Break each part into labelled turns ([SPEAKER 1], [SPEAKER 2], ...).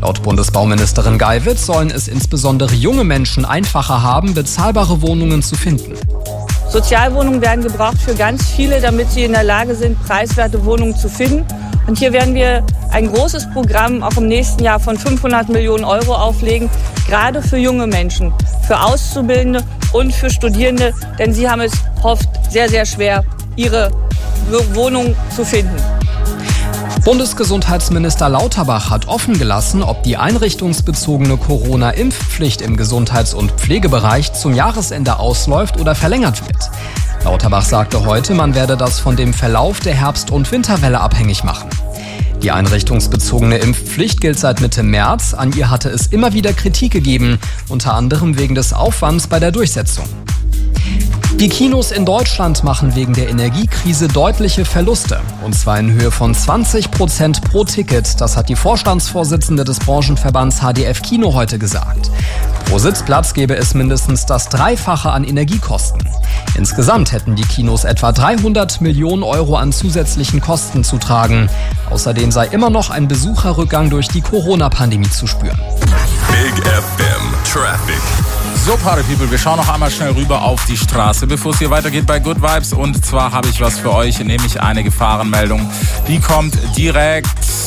[SPEAKER 1] Laut Bundesbauministerin Geiwitz sollen es insbesondere junge Menschen einfacher haben, bezahlbare Wohnungen zu finden.
[SPEAKER 2] Sozialwohnungen werden gebraucht für ganz viele, damit sie in der Lage sind, preiswerte Wohnungen zu finden. Und hier werden wir ein großes Programm auch im nächsten Jahr von 500 Millionen Euro auflegen, gerade für junge Menschen, für Auszubildende und für Studierende, denn sie haben es oft sehr, sehr schwer, ihre Wohnung zu finden.
[SPEAKER 1] Bundesgesundheitsminister Lauterbach hat offen gelassen, ob die einrichtungsbezogene Corona-Impfpflicht im Gesundheits- und Pflegebereich zum Jahresende ausläuft oder verlängert wird. Lauterbach sagte heute, man werde das von dem Verlauf der Herbst- und Winterwelle abhängig machen. Die einrichtungsbezogene Impfpflicht gilt seit Mitte März. An ihr hatte es immer wieder Kritik gegeben, unter anderem wegen des Aufwands bei der Durchsetzung. Die Kinos in Deutschland machen wegen der Energiekrise deutliche Verluste. Und zwar in Höhe von 20% pro Ticket. Das hat die Vorstandsvorsitzende des Branchenverbands HDF Kino heute gesagt. Pro Sitzplatz gäbe es mindestens das Dreifache an Energiekosten. Insgesamt hätten die Kinos etwa 300 Millionen Euro an zusätzlichen Kosten zu tragen. Außerdem sei immer noch ein Besucherrückgang durch die Corona-Pandemie zu spüren.
[SPEAKER 3] Big FM Traffic.
[SPEAKER 4] So, Party People, wir schauen noch einmal schnell rüber auf die Straße, bevor es hier weitergeht bei Good Vibes. Und zwar habe ich was für euch, nämlich eine Gefahrenmeldung. Die kommt direkt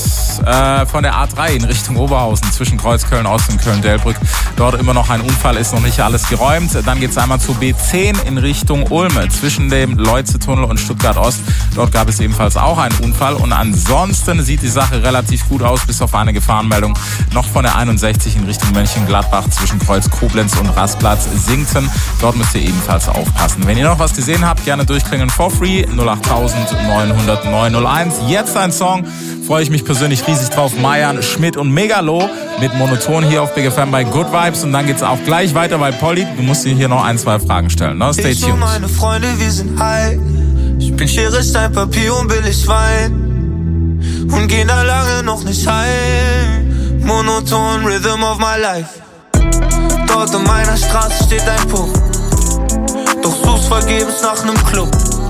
[SPEAKER 4] von der A3 in Richtung Oberhausen zwischen Kreuzköln Ost und Köln-Delbrück. Dort immer noch ein Unfall, ist noch nicht alles geräumt. Dann geht es einmal zur B10 in Richtung Ulme zwischen dem Leutze-Tunnel und Stuttgart Ost. Dort gab es ebenfalls auch einen Unfall. Und ansonsten sieht die Sache relativ gut aus, bis auf eine Gefahrenmeldung noch von der 61 in Richtung Mönchengladbach zwischen Kreuz Koblenz und Rastplatz Singten. Dort müsst ihr ebenfalls aufpassen. Wenn ihr noch was gesehen habt, gerne durchklingeln for free 08000 900 901. Jetzt ein Song. Freue ich mich persönlich riesig drauf. Mayan, Schmidt und Megalo mit Monoton hier auf Big FM bei Good Vibes. Und dann geht's auch gleich weiter bei Polly. Du musst dir hier noch ein, zwei Fragen stellen. No, stay tuned.
[SPEAKER 5] Ich und meine Freunde, wir sind high. Ich bin Schere, Stein, Papier und billig Wein. Und gehen da lange noch nicht heim. Monoton, Rhythm of my life. Dort in meiner Straße steht ein Puff. Doch suchst vergebens nach nem Club.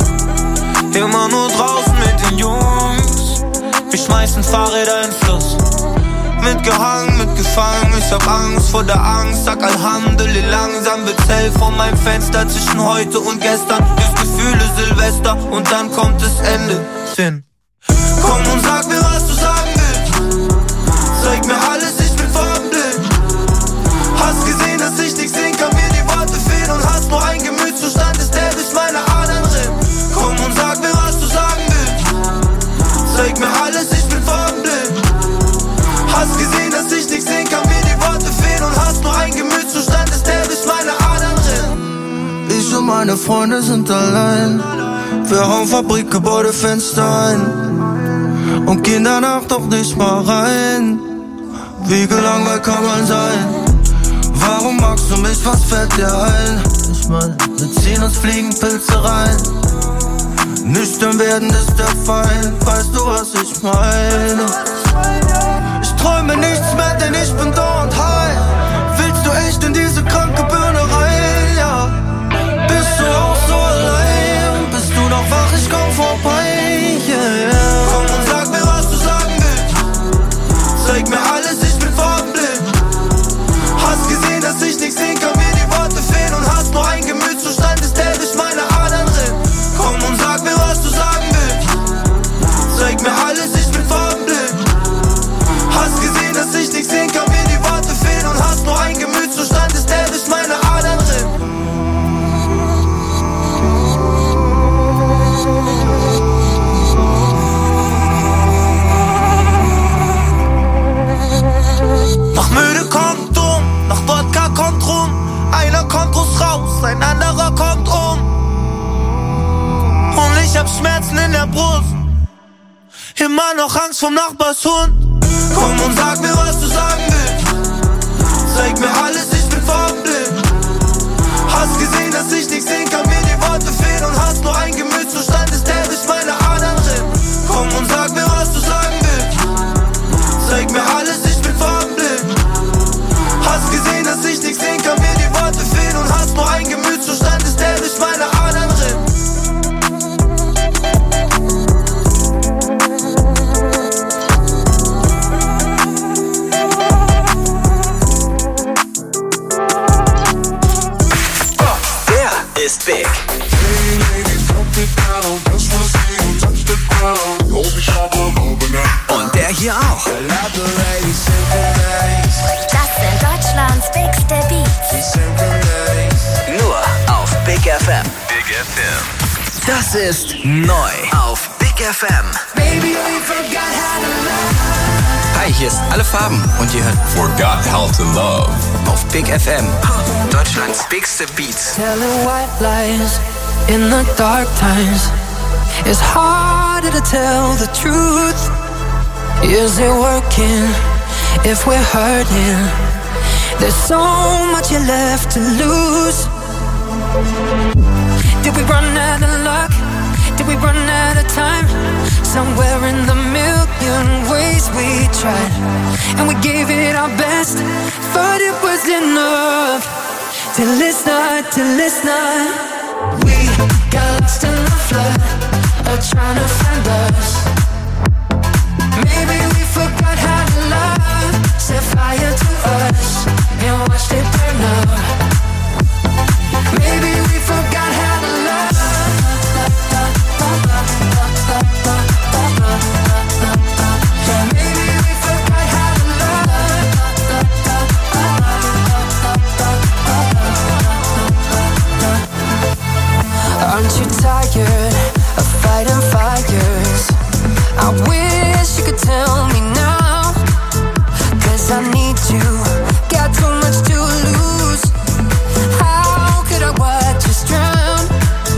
[SPEAKER 5] Immer nur draußen mit den Jungs. Wir schmeißen Fahrräder in den Fluss. Mitgehangen, mitgefangen, ich hab Angst vor der Angst. Sag Alhamdulillah, langsam wird's hell vor meinem Fenster. Zwischen heute und gestern ist Gefühle Silvester. Und dann kommt das Ende, Finn. Komm und sag mir, was du sagen willst. Zeig mir alles, ich bin farbenblind. Hast gesehen, dass ich nichts sehen kann, mir die Worte fehlen. Und hast nur ein Gemütszustand, ist der durch meine Adern rinnt. Komm und sag mir, was du sagen willst. Zeig mir alles, ich bin farbenblind. Hast gesehen, dass ich nichts sehen kann, mir die Worte fehlen. Und hast nur ein Gemütszustand, ist der durch meine Adern rinnt. Ich und meine Freunde sind allein. Wir hauen Fabrikgebäude, Fenster ein. Und gehen danach doch nicht mal rein. Wie gelangweilt kann man sein? Warum magst du mich, was fällt dir ein? Ich mein, wir ziehen uns Fliegenpilze rein. Nüchtern werden ist der Feind, weißt du, was ich meine? Ich träume nichts mehr, denn ich bin da und high. Willst du echt in diese kranke Birne rein, ja? Bist du auch so allein? Bist du noch wach, ich komm vorbei, yeah. Komm und sag mir, was du sagen willst. Zeig mir alles, ich bin farbenblind. Hast gesehen, dass ich nichts sehen kann, mir die Worte fehlen. Und hast nur ein Gemütszustand, ist der durch meine Adern rinnt. Komm und sag mir, was du sagen willst. Zeig mir alles, ich bin farbenblind. Hast gesehen, dass ich nichts sehen kann, mir die Worte fehlen. Und hast nur ein Gemütszustand, ist der durch meine Adern rinnt. Nach müde kommt um, nach Wodka kommt rum. Einer kommt groß raus, ein anderer kommt um. Und ich hab Schmerzen in der Brust. Immer noch Angst vom Nachbarshund. Komm und sag mir, was du sagen willst. Zeig mir alles, ich bin farbenblind. Hast gesehen, dass ich nichts sehen kann, mir die Worte fehlen. Und hast nur ein Gemütszustand, ist der durch meine Adern rinnt. Komm und sag mir, was du sagen willst. Zeig mir alles, ich bin farbenblind. Hast gesehen, dass ich nichts sehen kann, mir die Worte fehlen. Und hast nur ein Gemütszustand, ist der durch meine Adern rinnt.
[SPEAKER 6] ihr auch.
[SPEAKER 7] Das sind Deutschlands bigste Beats.
[SPEAKER 6] Nur auf Big FM.
[SPEAKER 3] Big FM.
[SPEAKER 6] Das ist neu auf Big FM. Hi, hier ist Alle Farben und ihr hört
[SPEAKER 3] Forgot How to Love.
[SPEAKER 6] auf Big FM. Deutschlands bigste Beats.
[SPEAKER 8] Telling white lies in the dark times. It's harder to tell the truth. Is it working if we're hurting? There's so much you left to lose. Did we run out of luck? Did we run out of time? Somewhere in the million ways we tried, and we gave it our best, but it was enough. Till it's not, till it's not. We got lost in the flood of trying to find us. Maybe we forgot how to love. Set fire to us and watched it burn up. Maybe we forgot how to love. Maybe we forgot how to love. Aren't you tired of fighting fires? I wish you could tell me now, 'cause I need you, got too much to lose. How could I watch us drown?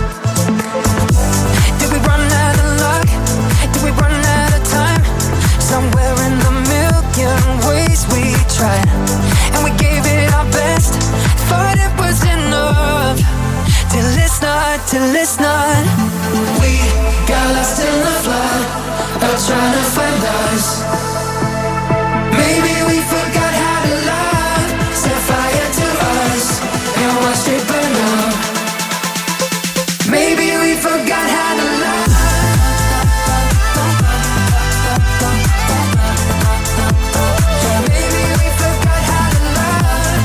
[SPEAKER 8] Did we run out of luck? Did we run out of time? Somewhere in the million ways we tried, and we gave it our best, but it was enough. Till it's not, till it's not. We got lost in the flood of trying to find us. Maybe we forgot how to love. Set fire to us and watched it burn up. Maybe we forgot how to love. Maybe we forgot how to love.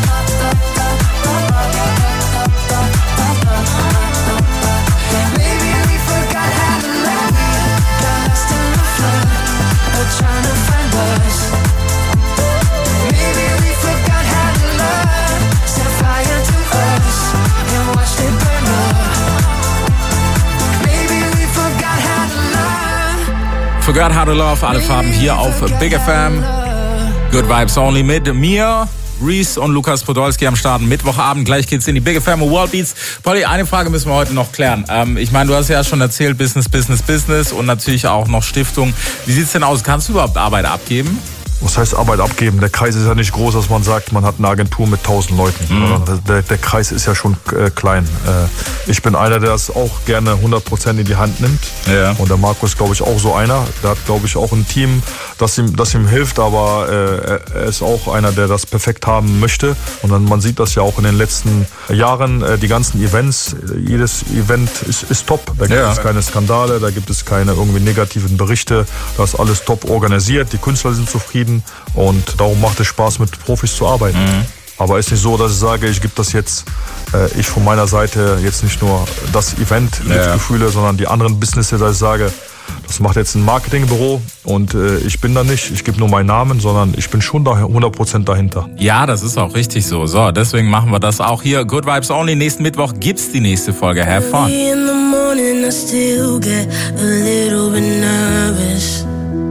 [SPEAKER 8] Maybe we forgot how to love. Got lost in the flood of trying to find us. Maybe we forgot how to love. Set fire to us and watched it burn up. Maybe we forgot how to love.
[SPEAKER 4] Forgot How to Love, alle Farben hier auf Big FM. Good Vibes Only mit mir, Reese und Lukas Podolski am Start. Mittwochabend, gleich geht's in die Big FM World Beats. Polly, eine Frage müssen wir heute noch klären. Ich meine, du hast ja schon erzählt, Business und natürlich auch noch Stiftung. Wie sieht's denn aus? Kannst du überhaupt Arbeit abgeben?
[SPEAKER 9] Was heißt Arbeit abgeben? Der Kreis ist ja nicht groß, dass man sagt, man hat eine Agentur mit 1000 Leuten. Der Kreis ist ja schon klein. Ich bin einer, der das auch gerne 100% in die Hand nimmt. Ja. Und der Marco ist, glaube ich, auch so einer. Der hat, glaube ich, auch ein Team, das ihm hilft, aber er ist auch einer, der das perfekt haben möchte. Und dann, man sieht das ja auch in den letzten Jahren, die ganzen Events. Jedes Event ist top. Da gibt es keine Skandale, da gibt es keine irgendwie negativen Berichte. Das ist alles top organisiert. Die Künstler sind zufrieden. Und darum macht es Spaß, mit Profis zu arbeiten. Aber es ist nicht so, dass ich sage, ich gebe das jetzt, ich von meiner Seite jetzt nicht nur das Event mit Gefühle, sondern die anderen Businesses, dass ich sage, das macht jetzt ein Marketingbüro und ich bin da nicht, ich gebe nur meinen Namen, sondern ich bin schon da 100% dahinter.
[SPEAKER 4] Ja, das ist auch richtig so. So, deswegen machen wir das auch hier. Good Vibes Only. Nächsten Mittwoch gibt's die nächste Folge. Have fun.
[SPEAKER 10] In the morning I still get a little bit nervous.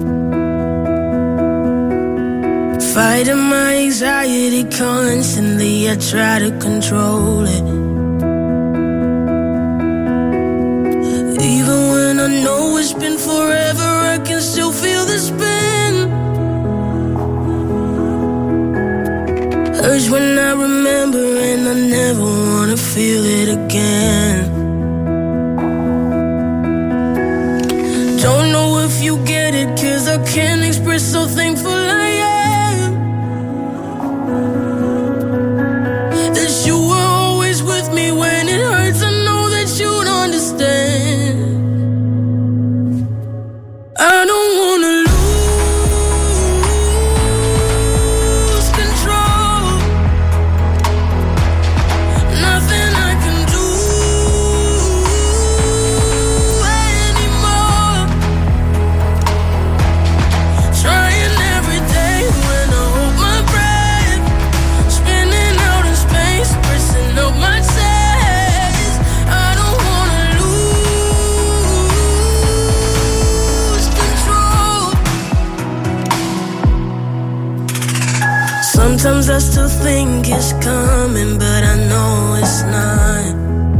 [SPEAKER 10] Fighting my anxiety constantly, I try to control it. Even when I know it's been forever, I can still feel the spin. Urge when I remember and I never wanna feel it again. Don't know if you get it, 'cause I can't express how thankful I am. Sometimes I still think it's coming, but I know it's not.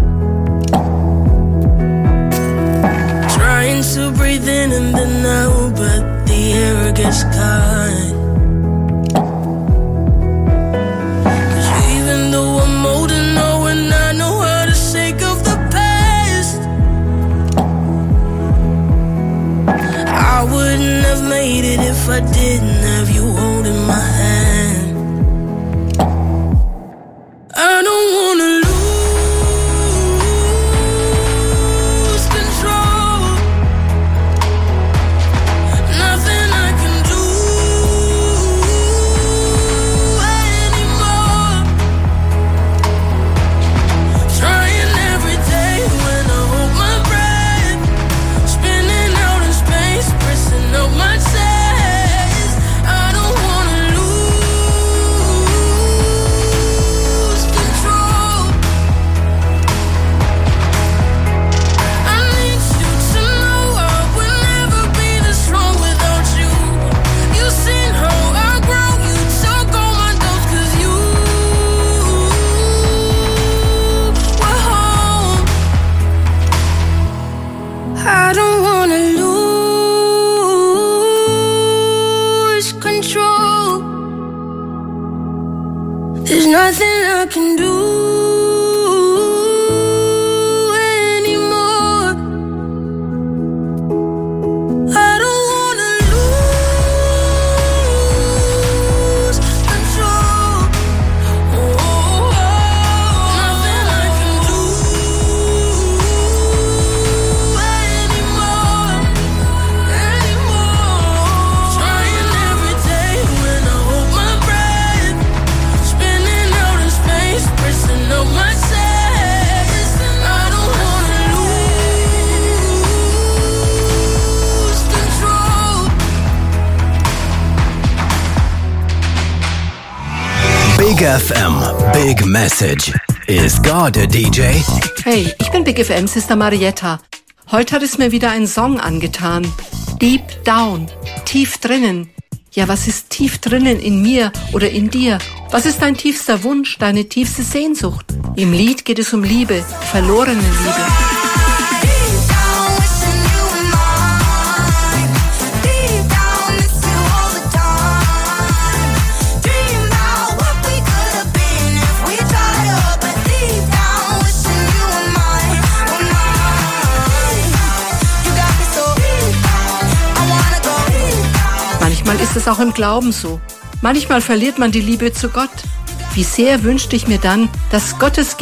[SPEAKER 10] Trying to breathe in and then out, but the air gets caught. 'Cause even though I'm old and know and I know how to shake off the past, I wouldn't have made it if I didn't have you holding my hand. I don't wanna lose control. Nothing I can do anymore. Trying every day when I hold my breath, spinning out in space, pressing up my chest. I don't wanna lose control. I need you to know I would never be this strong without you. You've seen how I grow, you took all my doubts 'cause you were home. I don't wanna lose control. There's nothing I can do anymore. I don't wanna lose control. Nothing I can do anymore. Trying every day when I hold my breath, spinning out in space, pressing up my chest. I don't wanna lose control.
[SPEAKER 6] Big FM, Big Message. Is God a DJ?
[SPEAKER 11] Hey, ich bin Big FM Sister Marietta. Heute hat es mir wieder ein Song angetan. Deep Down, tief drinnen. Ja, was ist tief drinnen in mir oder in dir? Was ist dein tiefster Wunsch, deine tiefste Sehnsucht? Im Lied geht es um Liebe, verlorene Liebe. Manchmal ist es auch im Glauben so. Manchmal verliert man die Liebe zu Gott. Wie sehr wünschte ich mir dann, dass Gottes